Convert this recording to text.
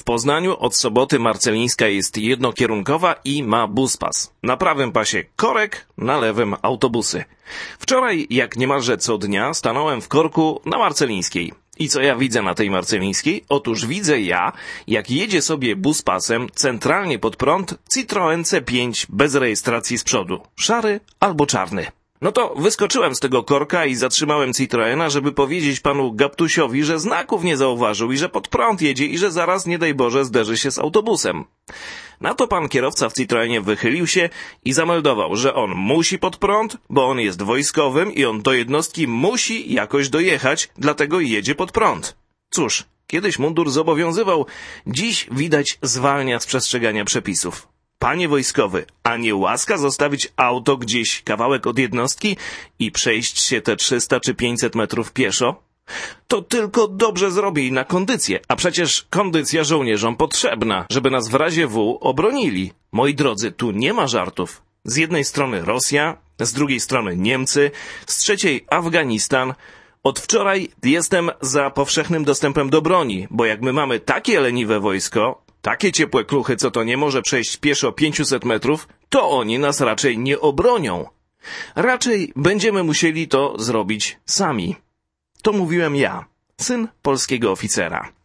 Poznaniu od soboty Marcelińska jest jednokierunkowa i ma buspas. Na prawym pasie korek, na lewym autobusy. Wczoraj, jak niemalże co dnia, stanąłem w korku na Marcelińskiej. I co ja widzę na tej Marcelińskiej? Otóż widzę jak jedzie sobie buspasem centralnie pod prąd Citroen C5 bez rejestracji z przodu. Szary albo czarny. No to wyskoczyłem z tego korka i zatrzymałem Citroena, żeby powiedzieć panu Gaptusiowi, że znaków nie zauważył i że pod prąd jedzie i że zaraz, nie daj Boże, zderzy się z autobusem. Na to pan kierowca w Citroenie wychylił się i zameldował, że on musi pod prąd, bo on jest wojskowym i on do jednostki musi jakoś dojechać, dlatego jedzie pod prąd. Cóż, kiedyś mundur zobowiązywał, dziś widać zwalnia z przestrzegania przepisów. Panie wojskowy, a nie łaska zostawić auto gdzieś kawałek od jednostki i przejść się te 300 czy 500 metrów pieszo? To tylko dobrze zrobi na kondycję, a przecież kondycja żołnierzom potrzebna, żeby nas w razie W obronili. Moi drodzy, tu nie ma żartów. Z jednej strony Rosja, z drugiej strony Niemcy, z trzeciej Afganistan. Od wczoraj jestem za powszechnym dostępem do broni, bo jak my mamy takie leniwe wojsko, takie ciepłe kluchy, co to nie może przejść pieszo 500 metrów, to oni nas raczej nie obronią. Raczej będziemy musieli to zrobić sami. To mówiłem ja, syn polskiego oficera.